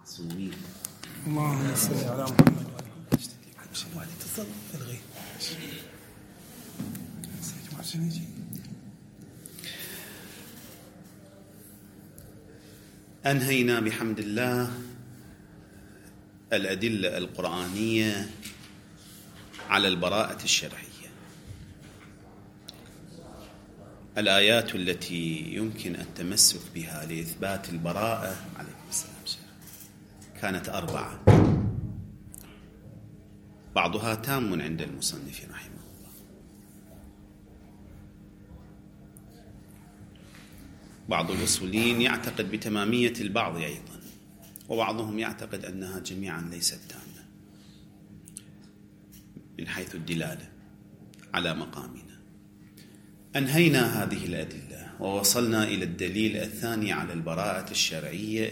سوي اللهم صل على محمد وعلى اتصل الغي أنهينا بحمد الله الأدلة القرآنية على البراءة الشرعية، الآيات التي يمكن التمسك بها لإثبات البراءة عليه السلام كانت 4، بعضها تام عند المصنف رحمه الله، بعض الأصوليين يعتقد بتمامية البعض أيضا، وبعضهم يعتقد أنها جميعا ليست تامة من حيث الدلالة على مقامنا. أنهينا هذه الأدلة ووصلنا إلى الدليل الثاني على البراءة الشرعية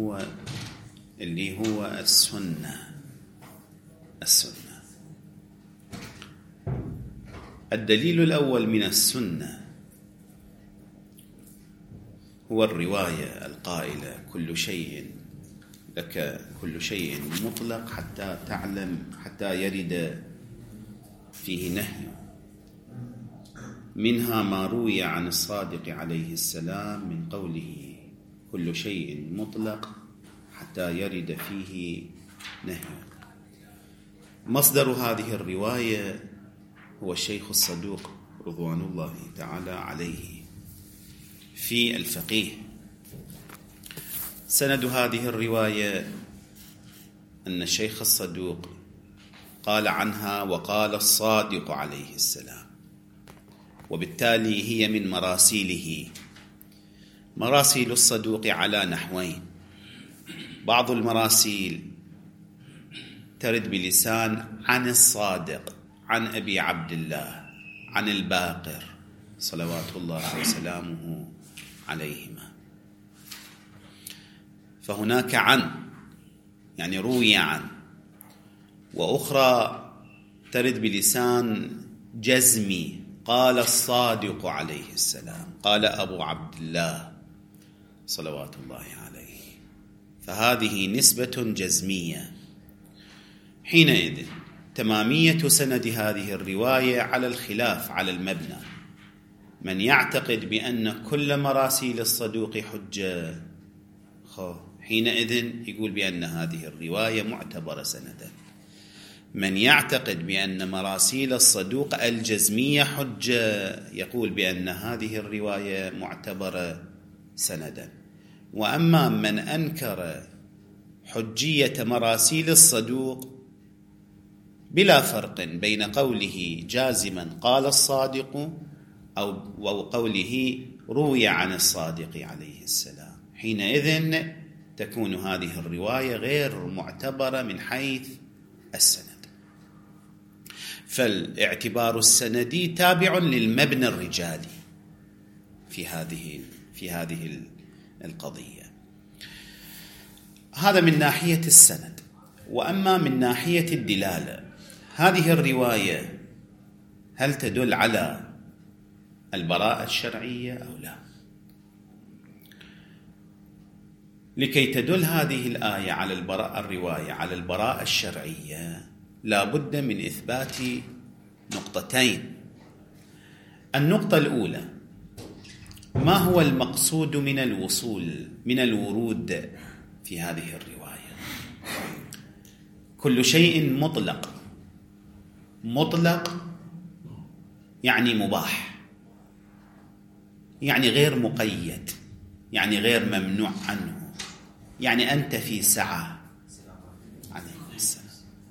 اللي هو السنة. الدليل الأول من السنة هو الرواية القائلة كل شيء لك كل شيء مطلق حتى تعلم حتى يرد فيه نهي، منها ما روي عن الصادق عليه السلام من قوله كل شيء مطلق حتى يرد فيه نهي. مصدر هذه الرواية هو الشيخ الصدوق رضوان الله تعالى عليه في الفقيه. سند هذه الرواية أن الشيخ الصدوق قال عنها وقال الصادق عليه السلام، وبالتالي هي من مراسيله. مراسيل الصدوق على نحوين: بعض المراسيل ترد بلسان عن الصادق عن أبي عبد الله عن الباقر صلوات الله وسلامه عليهما، فهناك عن يعني روي عن، وأخرى ترد بلسان جزمي قال الصادق عليه السلام قال أبو عبد الله صلوات الله عليه، فهذه نسبة جزمية. حينئذ تمامية سند هذه الرواية على الخلاف على المبنى: من يعتقد بأن كل مراسيل الصدوق حجة حينئذ يقول بأن هذه الرواية معتبرة سندا، من يعتقد بأن مراسيل الصدوق الجزمية حجة يقول بأن هذه الرواية معتبرة سندا. وأما من أنكر حجية مراسيل الصدوق بلا فرق بين قوله جازما قال الصادق أو قوله روي عن الصادق عليه السلام، حينئذ تكون هذه الرواية غير معتبرة من حيث السند. فالاعتبار السندي تابع للمبنى الرجالي في هذه القضية. هذا من ناحية السند. وأما من ناحية الدلالة، هذه الرواية هل تدل على البراءة الشرعية أو لا؟ لكي تدل هذه الآية على الرواية على البراءة الشرعية لا بد من إثبات نقطتين. النقطة الأولى: ما هو المقصود من الورود في هذه الرواية؟ كل شيء مطلق يعني مباح، يعني غير مقيد، يعني غير ممنوع عنه، يعني أنت في سعة عليه السلام.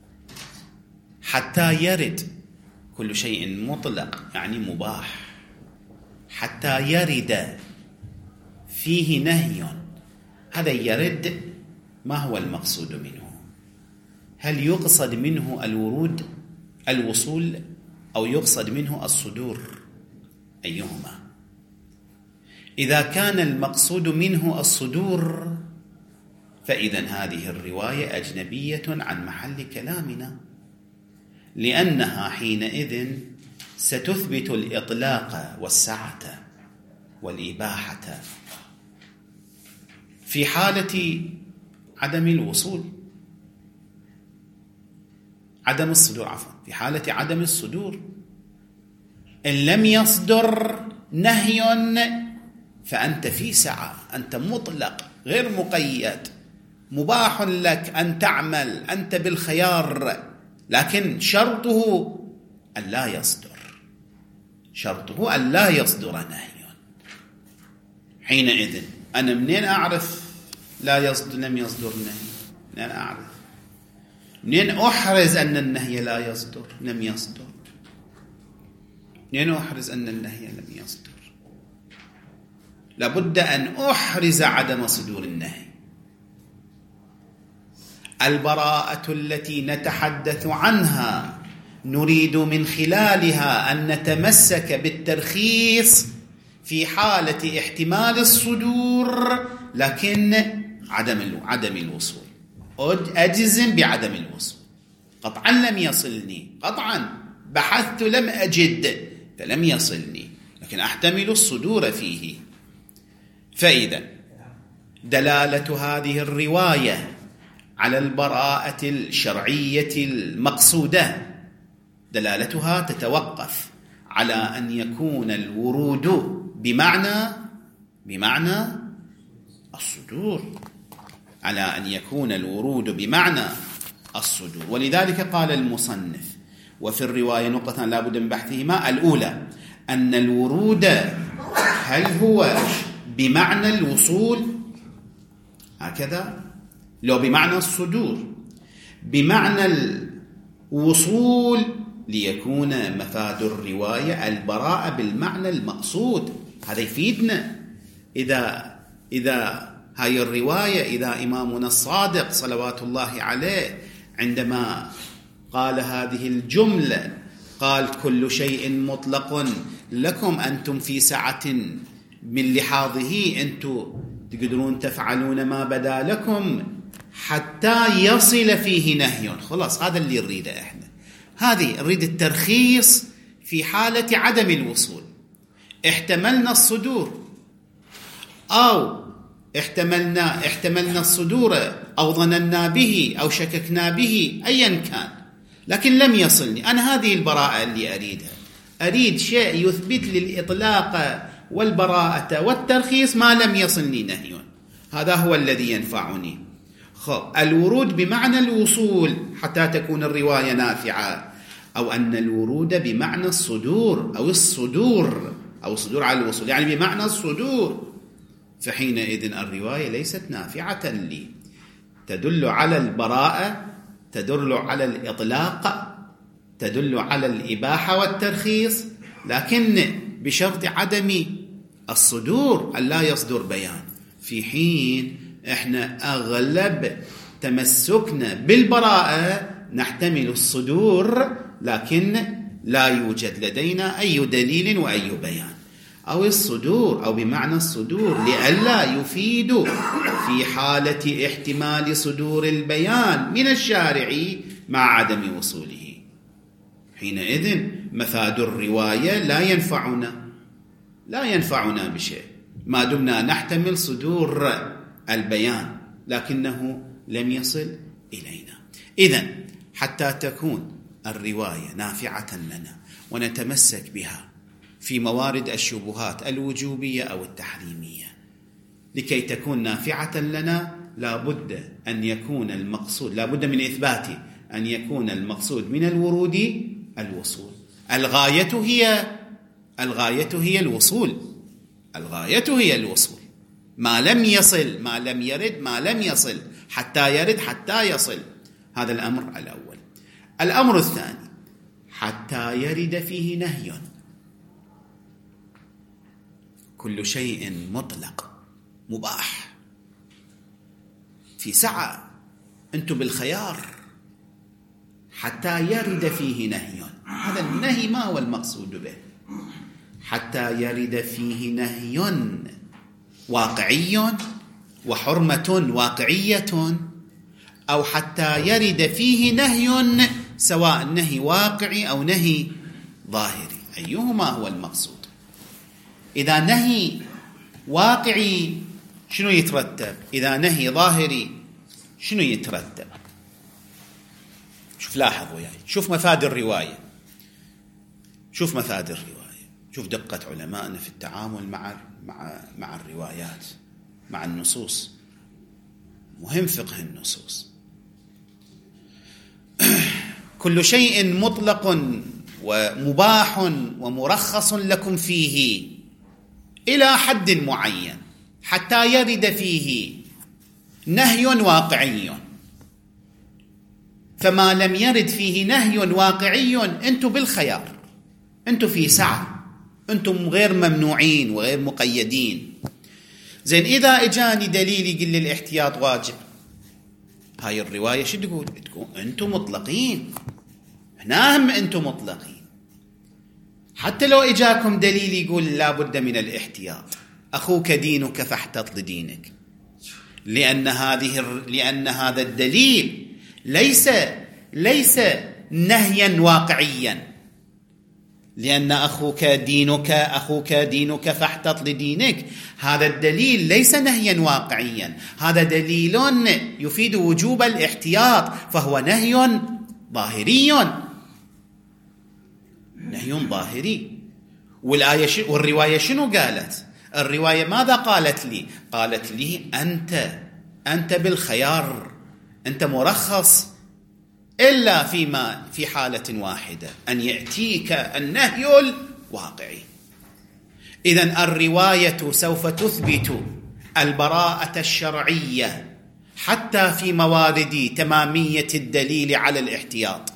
حتى يرد كل شيء مطلق يعني مباح، حتى يرد فيه نهي. هذا يرد ما هو المقصود منه؟ هل يقصد منه الوصول أو يقصد منه الصدور؟ أيهما؟ إذا كان المقصود منه الصدور فإذن هذه الرواية أجنبية عن محل كلامنا، لأنها حينئذ ستثبت الإطلاق والسعة والإباحة. في حالة عدم الوصول، عدم الصدور عفوا، في حالة عدم الصدور إن لم يصدر نهي فأنت في سعة، أنت مطلق غير مقيد، مباح لك أن تعمل، أنت بالخيار، لكن شرطه أن لا يصدر، شرطه أن لا يصدر نهي. حينئذ أنا منين أعرف لا يصدر لم يصدر نهي؟ منين أعرف؟ منين أحرز أن النهي لا يصدر لم يصدر؟ منين أحرز أن النهي لم يصدر؟ لابد أن أحرز عدم صدور النهي. البراءة التي نتحدث عنها نريد من خلالها أن نتمسك بالترخيص في حالة احتمال الصدور لكن عدم الوصول. أجزم بعدم الوصول، قطعا لم يصلني، قطعا بحثت لم أجد فلم يصلني، لكن أحتمل الصدور فيه. فإذا دلالة هذه الرواية على البراءة الشرعية المقصودة دلالتها تتوقف على أن يكون الورود بمعنى الصدور، على أن يكون الورود بمعنى الصدور. ولذلك قال المصنف وفي الرواية نقطة لا بد من بحثهما: الأولى أن الورود هل هو بمعنى الوصول هكذا، لو بمعنى الصدور، بمعنى الوصول ليكون مفاد الرواية البراءة بالمعنى المقصود. هذا يفيدنا إذا هاي الرواية، إذا إمامنا الصادق صلوات الله عليه عندما قال هذه الجملة قال: كل شيء مطلق لكم، أنتم في سعة من لحاظه، أنتم تقدرون تفعلون ما بدا لكم حتى يصل فيه نهي. خلاص هذا اللي نريده احنا، هذه نريد الترخيص في حالة عدم الوصول. احتملنا الصدور أو احتملنا الصدور أو ظننا به أو شككنا به أيا كان، لكن لم يصلني. أنا هذه البراءة اللي أريدها، أريد شيء يثبت لي الإطلاق والبراءة والترخيص ما لم يصلني نهي، هذا هو الذي ينفعني. الورود بمعنى الوصول حتى تكون الرواية نافعة، أو أن الورود بمعنى الصدور أو الصدور على الوصول، يعني بمعنى الصدور، فحينئذ الرواية ليست نافعة لي، تدل على البراءة، تدل على الإطلاق، تدل على الإباحة والترخيص، لكن بشرط عدم الصدور، أن لا يصدر بيان. في حين احنا أغلب تمسكنا بالبراءة نحتمل الصدور، لكن لا يوجد لدينا أي دليل وأي بيان، أو الصدور أو بمعنى الصدور لئلا يفيد في حالة احتمال صدور البيان من الشارع مع عدم وصوله. حينئذ مفاد الرواية لا ينفعنا بشيء ما دمنا نحتمل صدور البيان لكنه لم يصل إلينا. إذن حتى تكون الرواية نافعة لنا ونتمسك بها في موارد الشبهات الوجوبية أو التحريمية، لكي تكون نافعة لنا لابد أن يكون المقصود، لابد من إثبات أن يكون المقصود من الورود الوصول. الغاية هي الوصول، الغاية هي الوصول. ما لم يصل، ما لم يرد، ما لم يصل، حتى يرد حتى يصل. هذا الأمر الأول. الأمر الثاني: حتى يرد فيه نهي. كل شيء مطلق مباح في سعة، أنتم بالخيار، حتى يرد فيه نهي. هذا النهي ما هو المقصود به؟ حتى يرد فيه نهي واقعي وحرمة واقعية، أو حتى يرد فيه نهي سواء نهي واقعي أو نهي ظاهري، أيهما هو المقصود؟ إذا نهي واقعي شنو يترتب؟ إذا نهي ظاهري شنو يترتب؟ شوف لاحظ وياي، شوف مفاد الرواية، شوف مفاد الرواية، شوف دقة علمائنا في التعامل مع الروايات، مع النصوص. مهم فقه النصوص. كل شيء مطلق ومباح ومرخص لكم فيه إلى حد معين حتى يرد فيه نهي واقعي. فما لم يرد فيه نهي واقعي أنتم بالخيار، أنتم في سعة، أنتم غير ممنوعين وغير مقيدين. زين، إذا إجاني دليل يقول لي الاحتياط واجب، هاي الرواية شو تقول؟ تقول أنتم مطلقين، هنا هم أنتم مطلقين. حتى لو إجاكم دليل يقول لا بد من الاحتياط، أخوك دينك فاحتط لدينك، لأن هذا الدليل ليس نهيا واقعيا، لأن أخوك دينك فاحتط لدينك، هذا الدليل ليس نهيا واقعيا، هذا دليل يفيد وجوب الاحتياط، فهو نهي ظاهري. والرواية شنو قالت؟ الرواية ماذا قالت لي؟ قالت لي أنت بالخيار، أنت مرخص، إلا في حالة واحدة، أن يأتيك النهي الواقعي. إذن الرواية سوف تثبت البراءة الشرعية حتى في موارد تمامية الدليل على الاحتياط.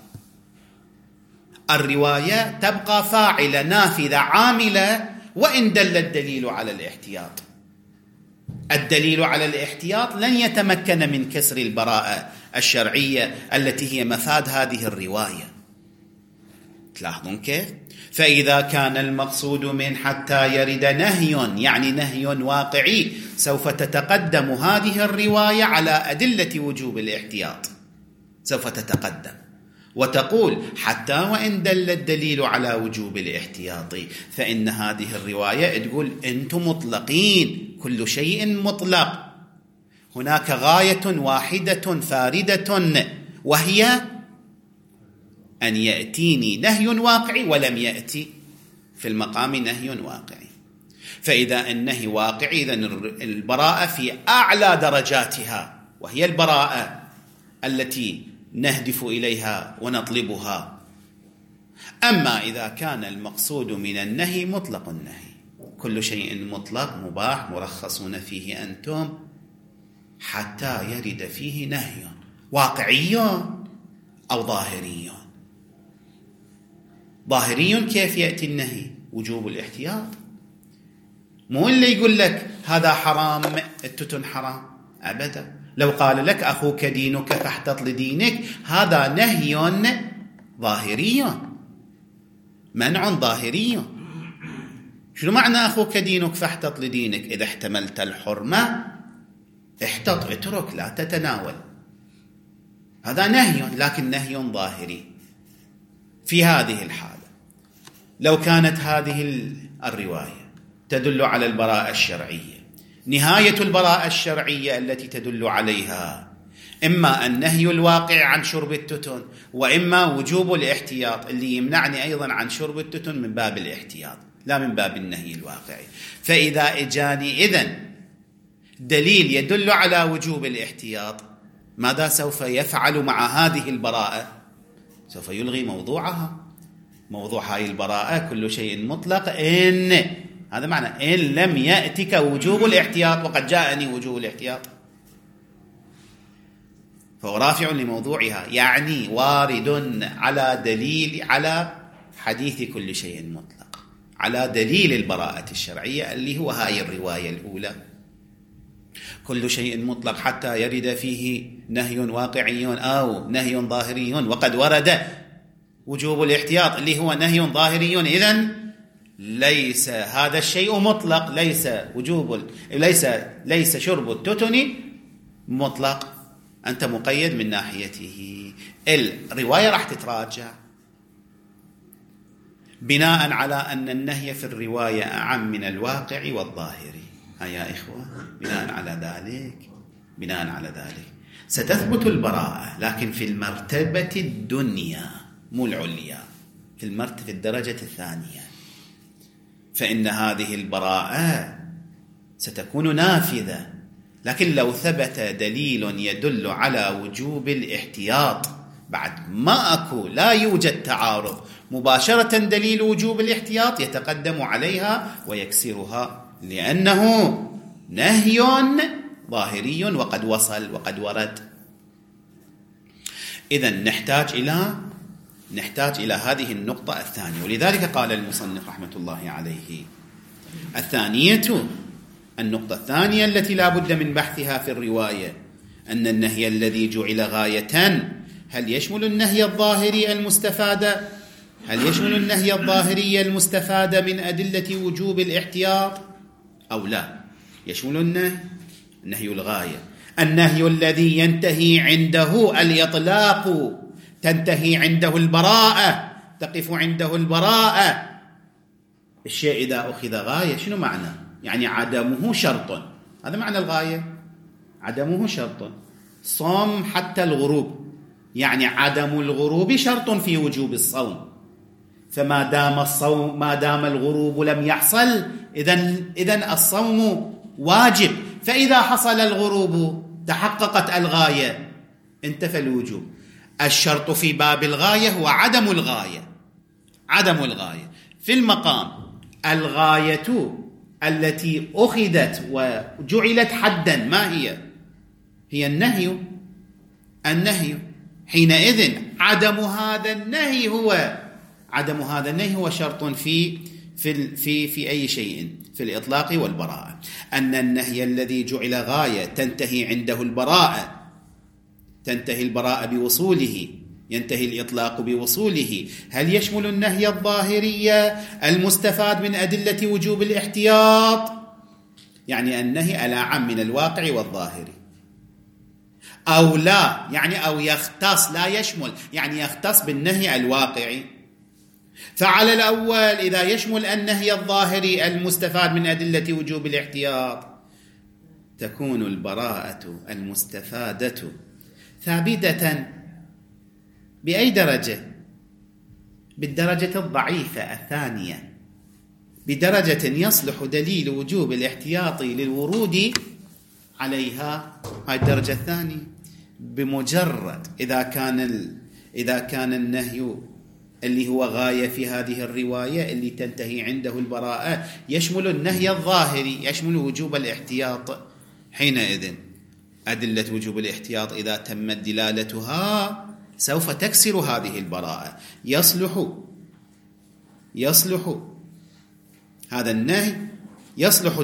الرواية تبقى فاعلة نافذة عاملة وإن دل الدليل على الاحتياط. الدليل على الاحتياط لن يتمكن من كسر البراءة الشرعية التي هي مفاد هذه الرواية. تلاحظون كيف؟ فإذا كان المقصود من حتى يرد نهي، يعني نهي واقعي، سوف تتقدم هذه الرواية على أدلة وجوب الاحتياط، سوف تتقدم وتقول حتى وإن دل الدليل على وجوب الاحتياط فإن هذه الرواية تقول أنتم مطلقين، كل شيء مطلق. هناك غاية واحدة فاردة، وهي أن يأتيني نهي واقعي، ولم يأتي في المقام نهي واقعي. فإذا النهي واقعي إذن البراءة في أعلى درجاتها، وهي البراءة التي نهدف إليها ونطلبها. أما إذا كان المقصود من النهي مطلق النهي، كل شيء مطلق مباح مرخصون فيه أنتم حتى يرد فيه نهي واقعي أو ظاهري. ظاهري كيف يأتي النهي؟ وجوب الاحتياط. مو اللي يقول لك هذا حرام التتن حرام، أبدا. لو قال لك أخوك دينك فاحتط لدينك، هذا نهي ظاهري، منع ظاهري. شنو معنى أخوك دينك فاحتط لدينك؟ إذا احتملت الحرمة احتط، اترك، لا تتناول. هذا نهي، لكن نهي ظاهري. في هذه الحالة لو كانت هذه الرواية تدل على البراءة الشرعية، نهاية البراءة الشرعية التي تدل عليها إما النهي الواقع عن شرب التتن، وإما وجوب الاحتياط اللي يمنعني أيضا عن شرب التتن من باب الاحتياط لا من باب النهي الواقعي. فإذا إجاني إذن دليل يدل على وجوب الاحتياط، ماذا سوف يفعل مع هذه البراءة؟ سوف يلغي موضوعها. موضوع هاي البراءة كل شيء مطلق إن، هذا معنى إن لم يأتك وجوب الاحتياط وقد جاءني وجوب الاحتياط، فهو رافع لموضوعها، يعني وارد على دليل، على حديث كل شيء مطلق، على دليل البراءة الشرعية اللي هو هاي الرواية الأولى. كل شيء مطلق حتى يرد فيه نهي واقعي أو نهي ظاهري، وقد ورد وجوب الاحتياط اللي هو نهي ظاهري. إذن ليس هذا الشيء مطلق، ليس شرب التتن مطلق، أنت مقيد من ناحيته. الرواية راح تتراجع بناء على أن النهي في الرواية أعم من الواقع والظاهري. يا إخوة، بناء على ذلك ستثبت البراءة، لكن في المرتبة الدنيا مو العليا، في الدرجة الثانية، فإن هذه البراءة ستكون نافذة. لكن لو ثبت دليل يدل على وجوب الاحتياط بعد لا يوجد تعارض، مباشرة دليل وجوب الاحتياط يتقدم عليها ويكسرها، لأنه نهي ظاهري وقد وقد ورد. إذن نحتاج إلى هذه النقطة الثانية، ولذلك قال المصنف رحمة الله عليه: النقطة الثانية التي لا بد من بحثها في الرواية أن النهي الذي جعل غاية هل يشمل النهي الظاهري المستفاد من أدلة وجوب الاحتياط أو لا؟ يشمل النهي الغاية، النهي الذي ينتهي عنده الإطلاق، تنتهي عنده البراءة، تقف عنده البراءة. الشيء إذا أخذ غاية شنو معنى؟ يعني عدمه شرط، هذا معنى الغاية، عدمه شرط. صوم حتى الغروب، يعني عدم الغروب شرط في وجوب الصوم، ما دام الغروب لم يحصل إذن الصوم واجب. فإذا حصل الغروب تحققت الغاية، انتفى الوجوب. الشرط في باب الغاية هو عدم الغاية. في المقام الغاية التي أخذت وجعلت حدا ما هي النهي. حينئذ عدم هذا النهي هو شرط في أي شيء، في الإطلاق والبراءة. أن النهي الذي جعل غاية تنتهي عنده البراءة، تنتهي البراءة بوصوله، ينتهي الإطلاق بوصوله. هل يشمل النهي الظاهري المستفاد من أدلة وجوب الاحتياط؟ يعني النهي الأعم من الواقع والظاهري، أو لا، يعني أو يختص، لا يشمل، يعني يختص بالنهي الواقعي. فعلى الأول إذا يشمل النهي الظاهري المستفاد من أدلة وجوب الاحتياط تكون البراءة المستفادة ثابتة بأي درجة؟ بالدرجة الضعيفة الثانية، بدرجة يصلح دليل وجوب الاحتياط للورود عليها. هاي الدرجة الثانية. بمجرد إذا كان النهي اللي هو غاية في هذه الرواية اللي تنتهي عنده البراءة يشمل النهي الظاهري، يشمل وجوب الاحتياط، حينئذ أدلة وجوب الاحتياط إذا تمت دلالتها سوف تكسر هذه البراءة. يصلح هذا النهي، يصلح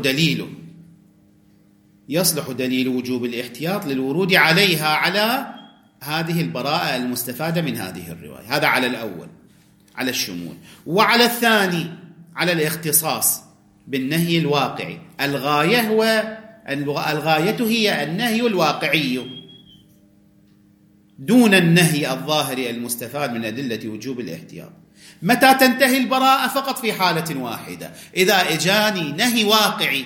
دليل وجوب الاحتياط للورود عليها، على هذه البراءة المستفادة من هذه الرواية. هذا على الأول، على الشمول. وعلى الثاني على الاختصاص بالنهي الواقعي. الغاية هي النهي الواقعي دون النهي الظاهري المستفاد من أدلة وجوب الاحتياط. متى تنتهي البراءة؟ فقط في حالة واحدة، إذا إجاني نهي واقعي.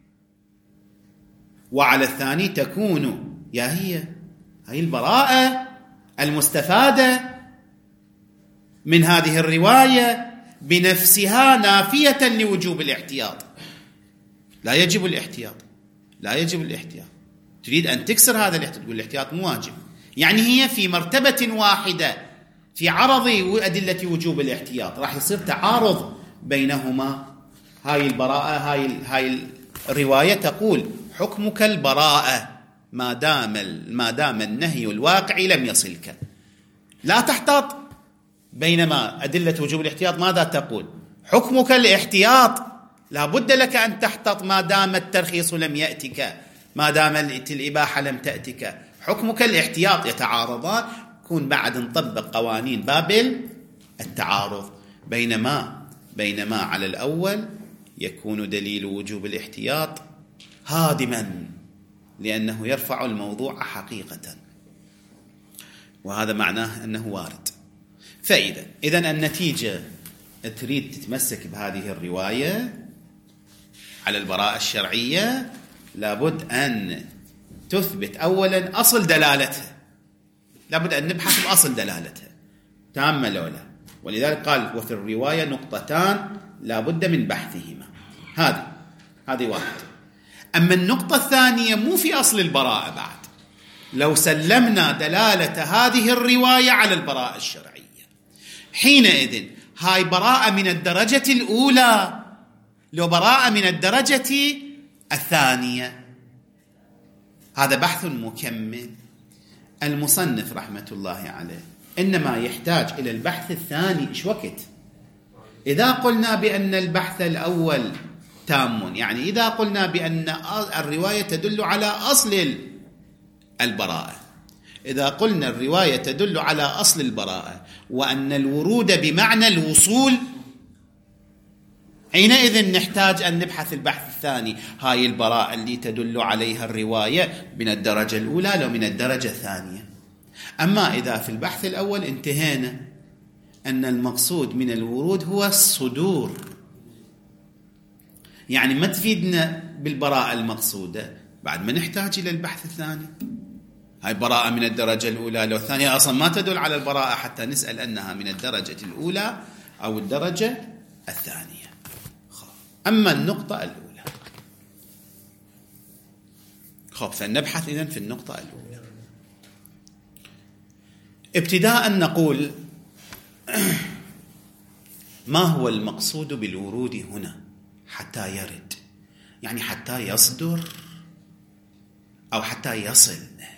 وعلى الثاني تكون هي البراءة المستفادة من هذه الرواية بنفسها نافية لوجوب الاحتياط. لا يجب الاحتياط. تريد أن تكسر هذا الاحتياط، تقول الاحتياط مو واجب، يعني هي في مرتبة واحدة في عرض أدلة وجوب الاحتياط. راح يصير تعارض بينهما. هاي البراءة، هاي الرواية تقول حكمك البراءة ما دام النهي الواقعي لم يصلك، لا تحتاط. بينما أدلة وجوب الاحتياط ماذا تقول؟ حكمك الاحتياط، لا بد لك أن تحتاط ما دام الترخيص لم يأتك، ما دام الإباحة لم تأتك، حكمك الاحتياط. يتعارضان، كون بعد نطبق قوانين بابل التعارض. بينما على الأول يكون دليل وجوب الاحتياط هادما، لأنه يرفع الموضوع حقيقة، وهذا معناه أنه وارد. إذن النتيجة، تريد تتمسك بهذه الرواية على البراءة الشرعية، لابد أن تثبت أولا أصل دلالتها، لابد أن نبحث بأصل دلالتها تامة لو لا، ولذلك قال وفي الرواية نقطتان لابد من بحثهما. هذه واحدة. أما النقطة الثانية مو في أصل البراءة بعد، لو سلمنا دلالة هذه الرواية على البراءة الشرعية حينئذ هاي براءة من الدرجة الأولى، لو براءة من الدرجة الثانية. هذا بحث مكمل. المصنف رحمة الله عليه إنما يحتاج إلى البحث الثاني إيش وقت؟ إذا قلنا بأن البحث الأول تام، يعني إذا قلنا بأن الرواية تدل على أصل البراءة، إذا قلنا الرواية تدل على أصل البراءة وأن الورود بمعنى الوصول، حينئذ نحتاج أن نبحث البحث الثاني، هاي البراءة اللي تدل عليها الرواية من الدرجة الأولى لو من الدرجة الثانية. أما إذا في البحث الأول انتهينا أن المقصود من الورود هو الصدور، يعني ما تفيدنا بالبراءة المقصودة، بعد ما نحتاج إلى البحث الثاني. هاي براءة من الدرجة الأولى لو الثانية أصلا ما تدل على البراءة حتى نسأل أنها من الدرجة الأولى أو الدرجة الثانية. أما النقطة الأولى فنبحث إذن في النقطة الأولى. ابتداء نقول ما هو المقصود بالورود هنا حتى يرد، يعني حتى يصدر أو حتى يصل،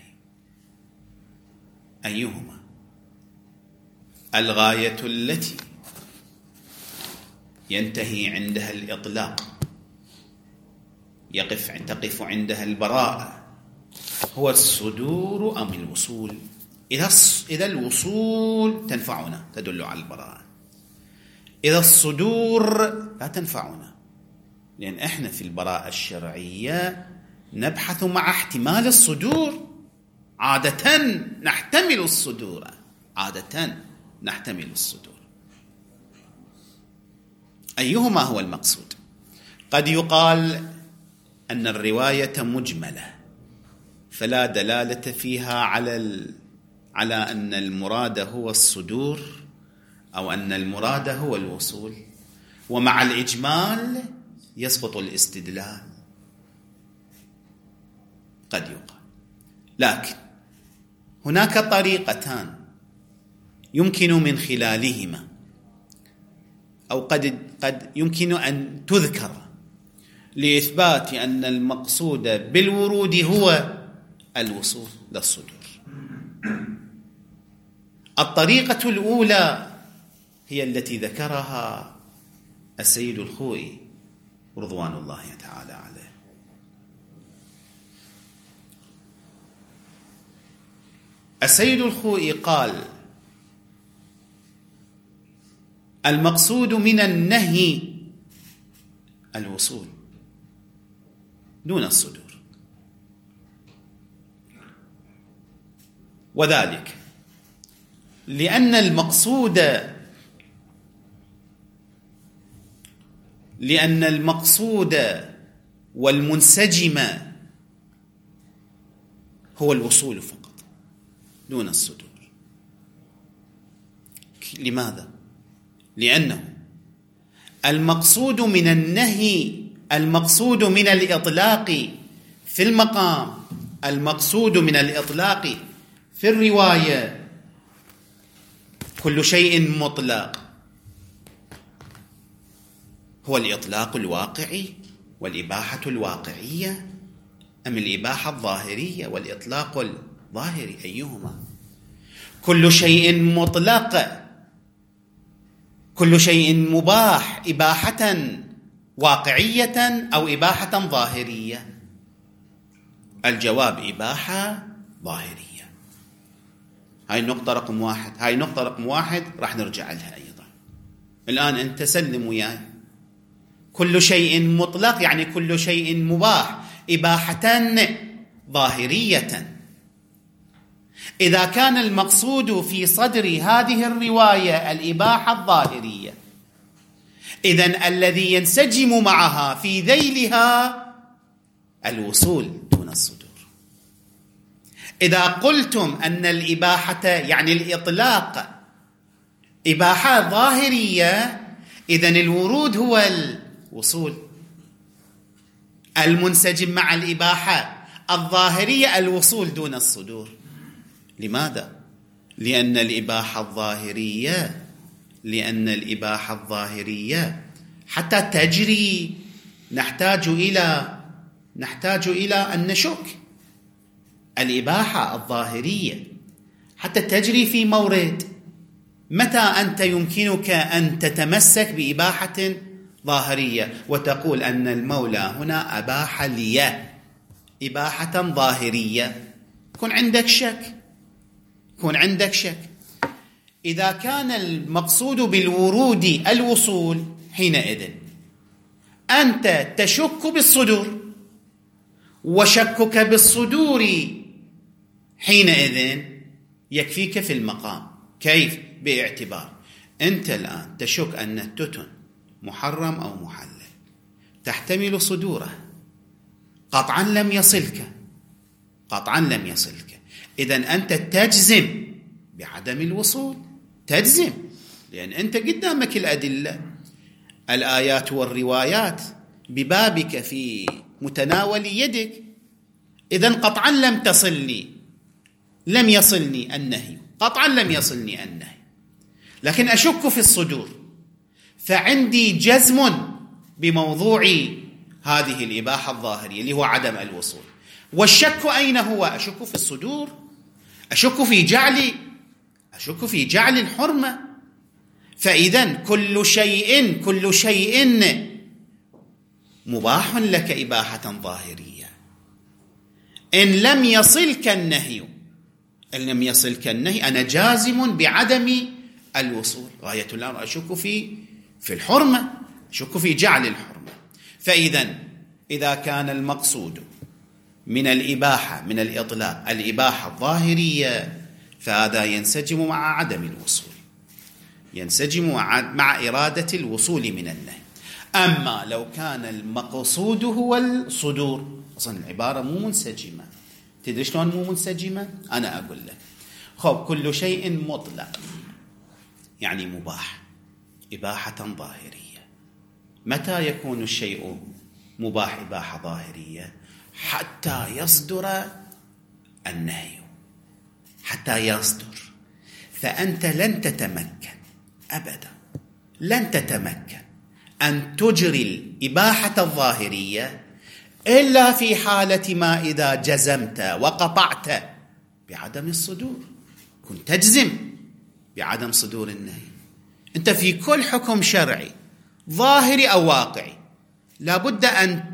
أيهما؟ الغاية التي ينتهي عندها الإطلاق تقف عندها البراءة، هو الصدور أم الوصول؟ إذا الوصول تنفعنا تدل على البراءة، إذا الصدور لا تنفعنا، لأن إحنا في البراءة الشرعية نبحث مع احتمال الصدور، عادة نحتمل الصدور. أيهما هو المقصود؟ قد يقال أن الرواية مجملة فلا دلالة فيها على أن المراد هو الصدور أو أن المراد هو الوصول، ومع الإجمال يسقط الاستدلال. قد يقال، لكن هناك طريقتان يمكن من خلالهما أو قد يمكن أن تذكر لإثبات أن المقصود بالورود هو الوصول للصدور. الطريقة الأولى هي التي ذكرها السيد الخوئي رضوان الله تعالى عليه. السيد الخوئي قال المقصود من النهي الوصول دون الصدور، وذلك لأن المقصود والمنسجم هو الوصول فقط دون الصدور. لماذا؟ لأنه المقصود من النهي، المقصود من الإطلاق في المقام، المقصود من الإطلاق في الرواية كل شيء مطلق، هو الإطلاق الواقعي والإباحة الواقعية أم الإباحة الظاهرية والإطلاق الظاهري؟ أيهما؟ كل شيء مطلق، كل شيء مباح إباحة واقعية أو إباحة ظاهرية؟ الجواب إباحة ظاهرية. هاي النقطة رقم واحد. هاي نقطة رقم واحد راح نرجع لها أيضا. الآن أنت سلم وياي، كل شيء مطلق يعني كل شيء مباح إباحة ظاهرية. إذا كان المقصود في صدر هذه الرواية الإباحة الظاهرية، إذن الذي ينسجم معها في ذيلها الوصول دون الصدور. إذا قلتم أن الإباحة يعني الإطلاق إباحة ظاهرية، إذن الورود هو الوصول، المنسجم مع الإباحة الظاهرية الوصول دون الصدور. لماذا؟ لأن الإباحة الظاهرية حتى تجري نحتاج إلى أن نشك. الإباحة الظاهرية حتى تجري في مورد، متى أنت يمكنك أن تتمسك بإباحة ظاهرية وتقول أن المولى هنا أباح لي إباحة ظاهرية؟ يكون عندك شك. إذا كان المقصود بالورود الوصول، حينئذ أنت تشك بالصدور، وشكك بالصدور حينئذ يكفيك في المقام. كيف؟ باعتبار أنت الآن تشك أن التتن محرم أو محلل، تحتمل صدوره، قطعا لم يصلك. إذن أنت تجزم بعدم الوصول، تجزم، لأن أنت قدامك الأدلة، الآيات والروايات ببابك في متناول يدك. إذن قطعا لم يصلني النهي، لكن أشك في الصدور، فعندي جزم بموضوع هذه الإباحة الظاهرية اللي هو عدم الوصول. والشك أين هو؟ أشك في الصدور، أشك في جعل الحرمة. فإذن كل شيء مباح لك إباحة ظاهرية إن لم يصلك النهي أنا جازم بعدم الوصول. غاية الأمر أشك في الحرمة، أشك في جعل الحرمة. فإذن إذا كان المقصود من الإباحة، من الإطلاق، الإباحة الظاهرية، فهذا ينسجم مع عدم الوصول، ينسجم مع إرادة الوصول من النهي. أما لو كان المقصود هو الصدور، أصلا العبارة مو منسجمة. تدري شلون مو منسجمة؟ أنا أقول لك. كل شيء مطلق يعني مباح، إباحة ظاهرية. متى يكون الشيء مباح إباحة ظاهرية؟ حتى يصدر النهي، حتى يصدر. فأنت لن تتمكن أبدا، لن تتمكن أن تجري الإباحة الظاهرية إلا في حالة ما إذا جزمت وقطعت بعدم الصدور. كنت تجزم بعدم صدور النهي. أنت في كل حكم شرعي ظاهري أو واقعي لابد أن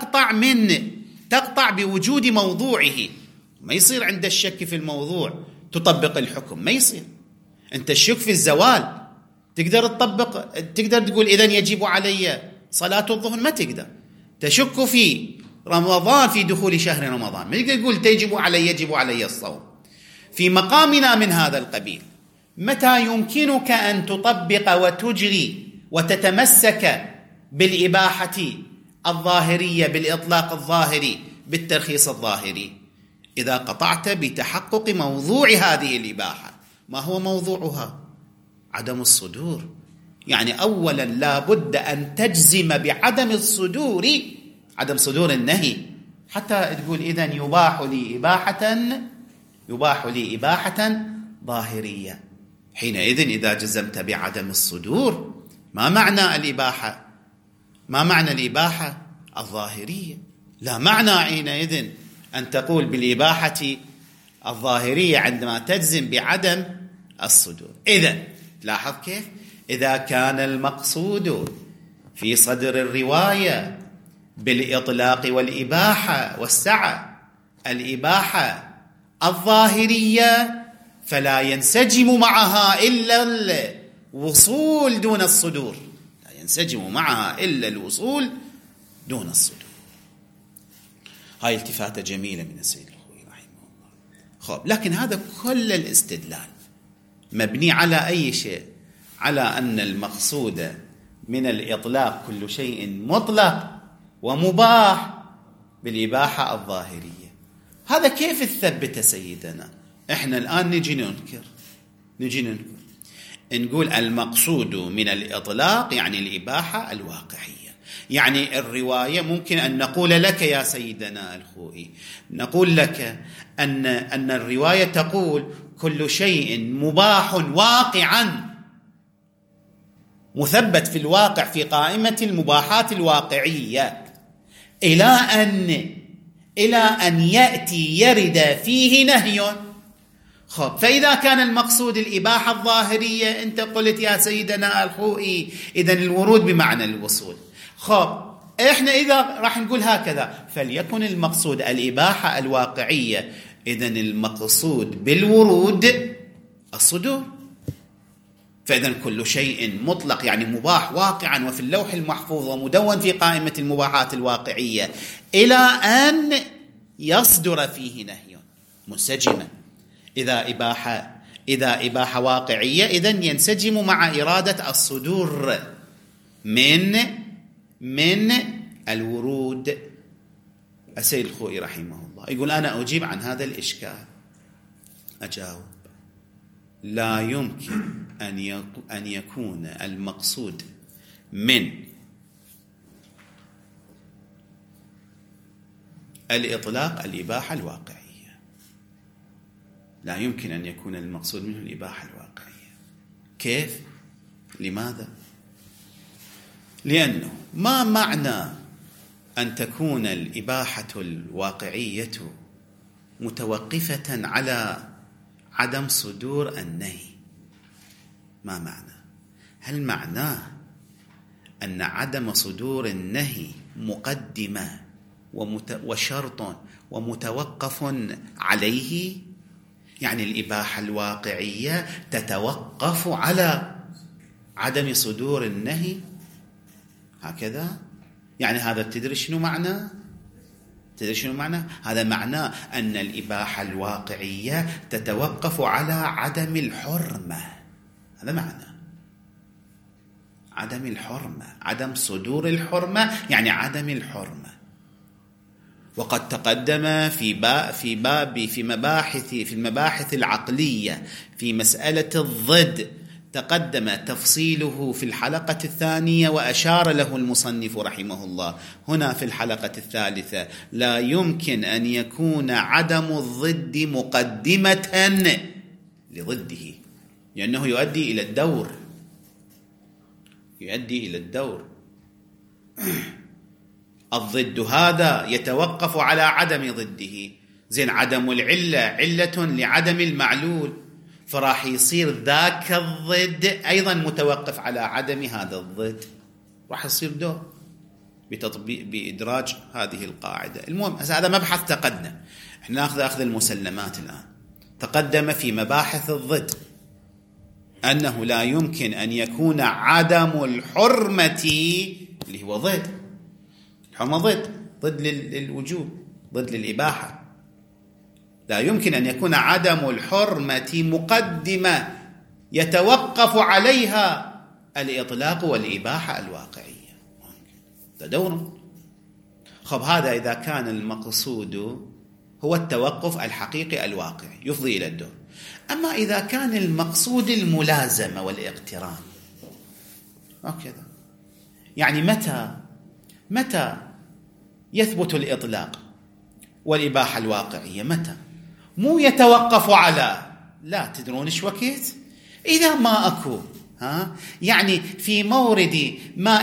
تقطع بوجود موضوعه. ما يصير عند الشك في الموضوع تطبق الحكم، ما يصير. أنت الشك في الزوال تقدر تقول إذن يجب علي صلاة الظهر، ما تقدر. تشك في رمضان، في دخول شهر رمضان، ما تقدر تقول يجب علي الصوم. في مقامنا من هذا القبيل متى يمكنك أن تطبق وتجري وتتمسك بالإباحة الظاهرية، بالإطلاق الظاهري، بالترخيص الظاهري؟ إذا قطعت بتحقق موضوع هذه الإباحة. ما هو موضوعها؟ عدم الصدور. يعني أولا لا بد أن تجزم بعدم الصدور، عدم صدور النهي، حتى تقول إذن يباح لي إباحة ظاهرية. حينئذ إذا جزمت بعدم الصدور، ما معنى الإباحة الظاهرية؟ لا معنى حينئذ أن تقول بالإباحة الظاهرية عندما تجزم بعدم الصدور. إذن لاحظ كيف؟ إذا كان المقصود في صدر الرواية بالإطلاق والإباحة والسعة الإباحة الظاهرية، فلا ينسجم معها إلا الوصول دون الصدور، لا ينسجم معها إلا الوصول دون الصدور. هاي التفاتة جميلة من السيد الخوئي رحمه الله. لكن هذا كل الاستدلال مبني على أي شيء؟ على أن المقصود من الإطلاق كل شيء مطلق ومباح بالإباحة الظاهرية. هذا كيف تثبت سيدنا؟ احنا الآن نجي ننكر نقول المقصود من الإطلاق يعني الإباحة الواقعية. يعني الرواية ممكن أن نقول لك يا سيدنا الخوئي، نقول لك أن الرواية تقول كل شيء مباح واقعا مثبت في الواقع في قائمة المباحات الواقعية إلى أن يأتي يرد فيه نهي. خب، فإذا كان المقصود الإباحة الظاهرية، أنت قلت يا سيدنا الخوئي إذن الورود بمعنى الوصول. خب، إحنا إذا راح نقول هكذا فليكن المقصود الإباحة الواقعية، إذن المقصود بالورود الصدور. فإذن كل شيء مطلق يعني مباح واقعا وفي اللوح المحفوظ ومدون في قائمة المباحات الواقعية إلى أن يصدر فيه نهي منسجما. إذا إباحة واقعية إذن ينسجم مع إرادة الصدور من الورود. السيد الخوئي رحمه الله يقول أنا أجيب عن هذا الإشكال. أجاوب لا يمكن أن يكون المقصود من الإطلاق الإباحة الواقعية. لا يمكن أن يكون المقصود منه الإباحة الواقعية. كيف؟ لماذا؟ لأنه ما معنى أن تكون الإباحة الواقعية متوقفة على عدم صدور النهي؟ ما معنى؟ هل معناه أن عدم صدور النهي مقدمة وشرط ومتوقف عليه؟ يعني الإباحة الواقعية تتوقف على عدم صدور النهي هكذا؟ يعني هذا تدري شنو معناه؟ هذا معناه أن الإباحة الواقعية تتوقف على عدم الحرمة. هذا معناه عدم الحرمة، عدم صدور الحرمة يعني عدم الحرمة. وقد تقدم في المباحث العقلية في مسألة الضد تقدم تفصيله في الحلقة الثانية وأشار له المصنف رحمه الله هنا في الحلقة الثالثة. لا يمكن أن يكون عدم الضد مقدمة لضده، لأنه يؤدي إلى الدور. الضد هذا يتوقف على عدم ضده. زين، عدم العلة علة لعدم المعلول، فراح يصير ذاك الضد أيضا متوقف على عدم هذا الضد، راح يصير دور بإدراج هذه القاعدة. المهم هذا مبحث تقدم، احنا نأخذ المسلمات الآن. تقدم في مباحث الضد أنه لا يمكن أن يكون عدم الحرمة اللي هو ضد الحرمة، ضد للوجوب، ضد للإباحة. لا يمكن أن يكون عدم الحرمة مقدمة يتوقف عليها الإطلاق والإباحة الواقعية. تدور. خب، هذا إذا كان المقصود هو التوقف الحقيقي الواقعي يفضي إلى الدور. أما إذا كان المقصود الملازمة والاقتران هكذا، يعني متى يثبت الإطلاق والإباحة الواقعية؟ متى؟ مو يتوقف على، لا تدرون ايش وقت؟ إذا ما أكو يعني في مورد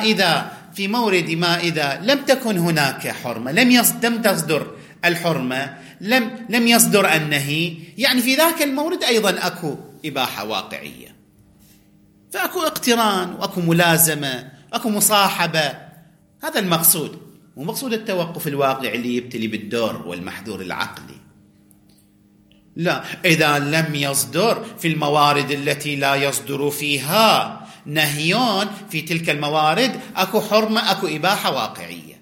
ما إذا لم تكن هناك حرمة، لم تصدر الحرمة، لم يصدر النهي، يعني في ذاك المورد أيضا أكو إباحة واقعية، فأكو اقتران وأكو ملازمة أكو مصاحبة. هذا المقصود، ومقصود التوقف الواقعي اللي يبتلي بالدور والمحذور العقلي. لا، إذا لم يصدر في الموارد التي لا يصدر فيها نهيون، في تلك الموارد أكو حرمة أكو إباحة واقعية.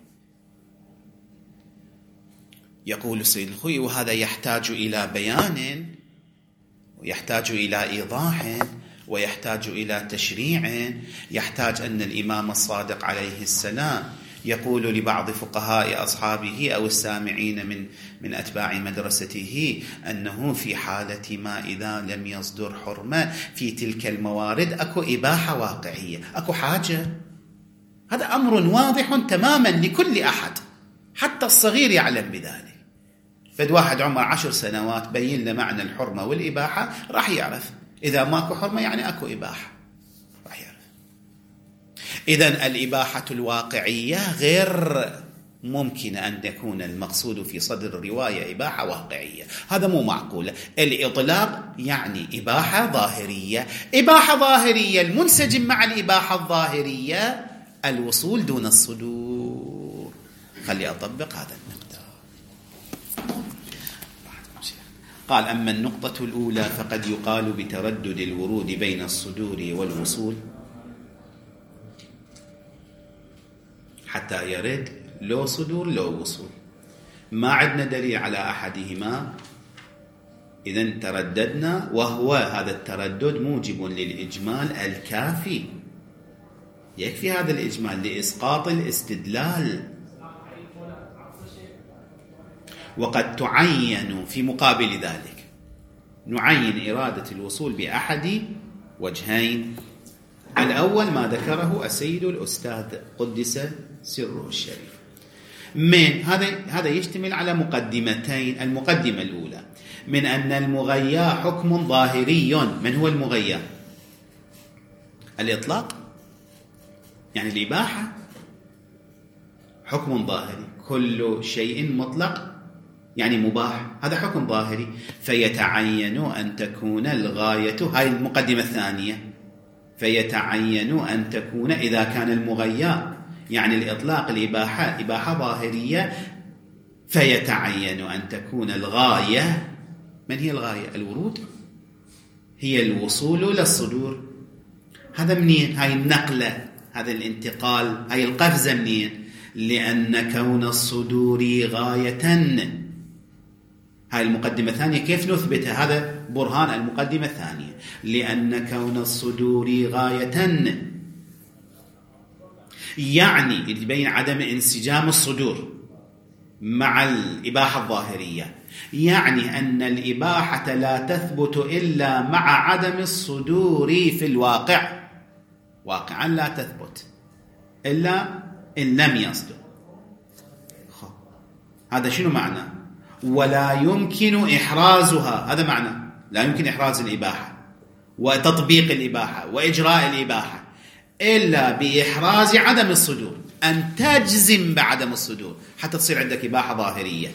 يقول السيد الخوئي وهذا يحتاج إلى بيان ويحتاج إلى إيضاح ويحتاج إلى تشريع. يحتاج أن الإمام الصادق عليه السلام يقول لبعض فقهاء أصحابه أو السامعين من أتباع مدرسته أنه في حالة ما إذا لم يصدر حرمة في تلك الموارد أكو إباحة واقعية، أكو حاجة. هذا أمر واضح تماما لكل أحد، حتى الصغير يعلم بذلك. فد واحد عمره 10 سنوات بين له معنى الحرمة والإباحة راح يعرف إذا ماكو حرمة يعني أكو إباحة، راح يعرف. إذن الإباحة الواقعية غير ممكن أن يكون المقصود في صدر الرواية إباحة واقعية، هذا مو معقول. الإطلاق يعني إباحة ظاهرية. إباحة ظاهرية المنسجم مع الإباحة الظاهرية الوصول دون الصدور. خلي أطبق هذا المقدار. قال: أما النقطة الأولى فقد يقال بتردد الورود بين الصدور والوصول حتى يرد لو صدور لو وصول، ما عندنا دليل على أحدهما، إذن ترددنا، وهو هذا التردد موجب للإجمال الكافي. يكفي هذا الإجمال لإسقاط الاستدلال. وقد تعين في مقابل ذلك، نعين إرادة الوصول بأحد وجهين. الأول ما ذكره السيد الأستاذ قدس سره الشريف، من هذا يشتمل على مقدمتين. المقدمة الأولى من أن المغيا حكم ظاهري. من هو المغيا؟ الإطلاق، يعني الإباحة حكم ظاهري، كل شيء مطلق يعني مباح، هذا حكم ظاهري. فيتعين أن تكون الغاية، هاي المقدمة الثانية، فيتعين أن تكون إذا كان المغيا يعني الإطلاق الإباحة إباحة ظاهرية، فيتعين أن تكون الغاية. من هي الغاية؟ الورود، هي الوصول للصدور. هذا منين؟ هاي النقلة، هذا الانتقال، هاي القفزة منين؟ لأن كون الصدور غاية. هاي المقدمة الثانية كيف نثبتها؟ هذا برهان المقدمة الثانية. لأن كون الصدور غاية يعني يبين عدم انسجام الصدور مع الإباحة الظاهرية، يعني أن الإباحة لا تثبت إلا مع عدم الصدور في الواقع، واقعا لا تثبت إلا إن لم يصدر. هذا شنو معنى؟ ولا يمكن إحرازها، هذا معنى لا يمكن إحراز الإباحة وتطبيق الإباحة وإجراء الإباحة إلا بإحراز عدم الصدور، أن تجزم بعدم الصدور حتى تصير عندك إباحة ظاهرية.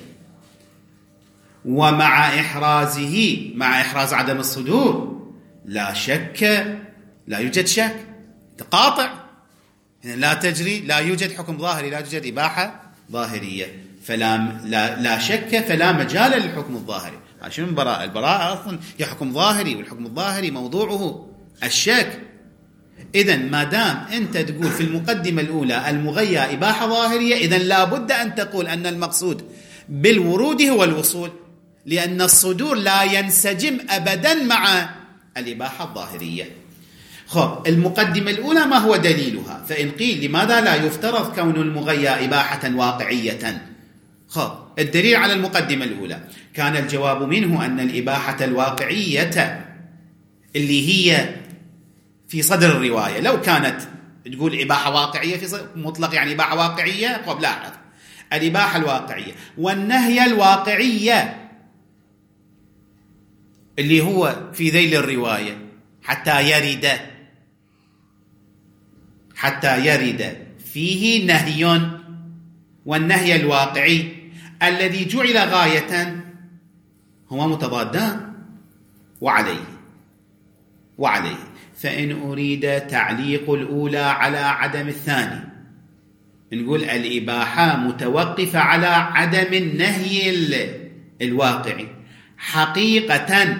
ومع إحرازه، مع إحراز عدم الصدور، لا شك، لا يوجد شك، تقاطع، لا تجري، لا يوجد حكم ظاهري، لا يوجد إباحة ظاهرية، لا شك، فلا مجال للحكم الظاهري. شنو البراءة؟ البراءة أصلا هي حكم ظاهري، والحكم الظاهري موضوعه الشك. إذن ما دام أنت تقول في المقدمة الأولى المغيا إباحة ظاهرية، إذن لا بد أن تقول أن المقصود بالورود هو الوصول، لأن الصدور لا ينسجم أبدا مع الإباحة الظاهرية. خب، المقدمة الأولى ما هو دليلها؟ فإن قيل لماذا لا يفترض كون المغيا إباحة واقعية؟ خب، الدليل على المقدمة الأولى كان الجواب منه أن الإباحة الواقعية اللي هي في صدر الرواية، لو كانت تقول إباحة واقعية في مطلق يعني إباحة واقعية، طب لاحظ الإباحة الواقعية والنهي الواقعية اللي هو في ذيل الرواية حتى يرد فيه نهي، والنهي الواقعي الذي جعل غاية هما متضادان. وعليه فإن أريد تعليق الأولى على عدم الثاني، نقول الإباحة متوقفة على عدم النهي الواقعي حقيقة،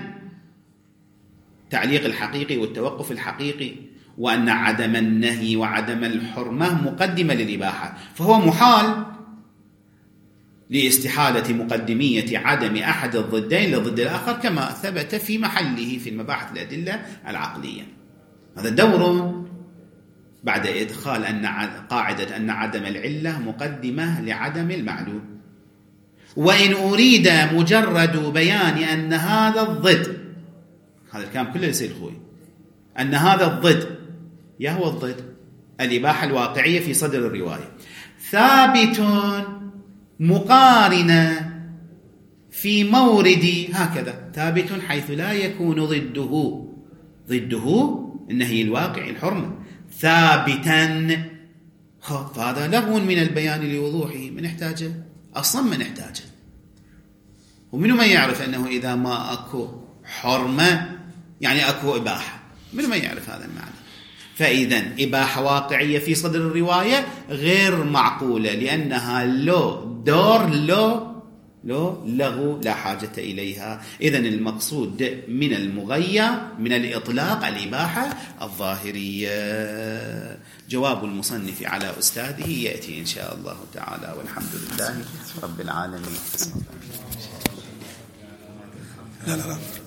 تعليق الحقيقي والتوقف الحقيقي، وأن عدم النهي وعدم الحرمة مقدمة للإباحة، فهو محال لاستحالة مقدمية عدم أحد الضدين لضد الآخر كما ثبت في محله في المباحث الأدلة العقلية. هذا دور بعد إدخال قاعدة أن عدم العلة مقدمة لعدم المعلول. وإن أريد مجرد بيان أن هذا الضد، هذا الكلام كله يصير خوي، أن هذا الضد هو الضد الإباحة الواقعية في صدر الرواية ثابت مقارنة في مورد، هكذا ثابت حيث لا يكون ضده النهي الواقعي الحرمة ثابتا، فهذا لغو من البيان لوضوحه، من نحتاجه أصلا، ما نحتاجه. ومنو ما يعرف أنه إذا ما أكو حرمة يعني أكو إباحة؟ منو ما يعرف هذا المعنى؟ فإذا إباحة واقعية في صدر الرواية غير معقولة، لأنها دور لغو لا حاجة إليها. إذن المقصود من المغير من الإطلاق الإباحة الظاهرية. جواب المصنف على أستاذه يأتي إن شاء الله تعالى، والحمد لله رب العالمين. لا